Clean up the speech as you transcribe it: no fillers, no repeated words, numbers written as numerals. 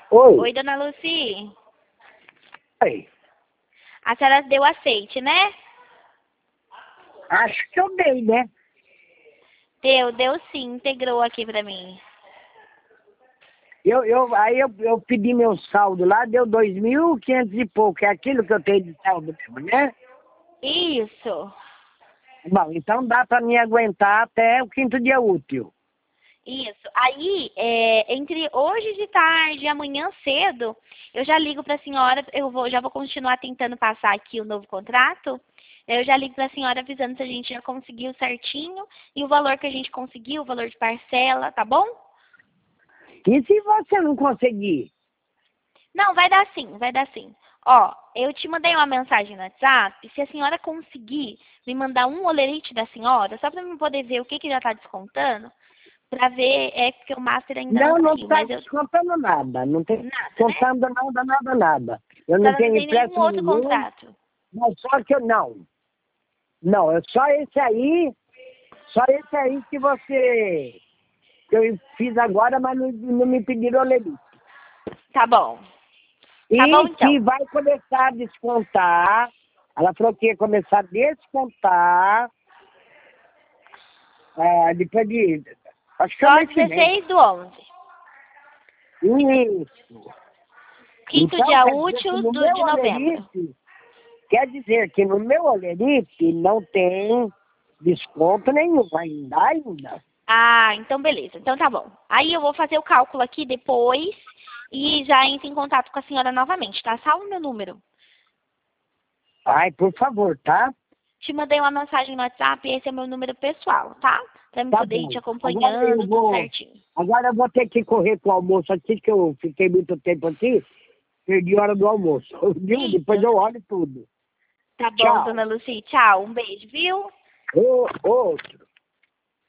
Oi. Oi, dona Lucy. Oi. A senhora deu aceite, né? Acho que eu dei, né? Deu sim, integrou aqui pra mim. Aí eu pedi meu saldo lá, deu 2.500 e pouco. É aquilo que eu tenho de saldo mesmo, né? Isso, Bom, então dá para me aguentar até o 5º dia útil. isso. Aí, entre hoje de tarde e amanhã cedo, eu já ligo pra senhora, já vou continuar tentando passar aqui o novo contrato. Eu já ligo pra senhora avisando se a gente já conseguiu certinho e o valor que a gente conseguiu, o valor de parcela, tá bom? E se você não conseguir? Não, vai dar sim, vai dar sim. Ó, eu te mandei uma mensagem no WhatsApp. Se a senhora conseguir me mandar um olerite da senhora, só para eu poder ver o que que já está descontando, para ver, porque o Master ainda não Não saiu, está mas eu... descontando nada. Não tem Nada, né? descontando nada. Eu A não senhora não tenho tem nenhum empréstimo outro nenhum, contrato. mas só que eu não. Não, é só esse aí que eu fiz agora, mas não me pediram olerite. Tá bom. Tá bom, E que então. vai começar a descontar. Ela falou que ia começar a descontar depois de. Acho que é o Só mês que vem. 16/11. Isso. Quinto Então, dia quer dizer que útil no meu de novembro. olerite, quer dizer que no meu olerite não tem desconto nenhum, ainda. Ah, então beleza. Então tá bom. Aí eu vou fazer o cálculo aqui depois e já entro em contato com a senhora novamente, tá? Salve o meu número. Ai, por favor, tá? Te mandei uma mensagem no WhatsApp e esse é meu número pessoal, tá? Pra eu Tá poder ir bom. te acompanhando, tudo certinho. Agora eu vou ter que correr pro almoço aqui, que eu fiquei muito tempo aqui, perdi a hora do almoço, viu? Depois Isso. eu olho tudo. Tá bom, Tchau. dona Lucy. Tchau. Um beijo, viu? Outro.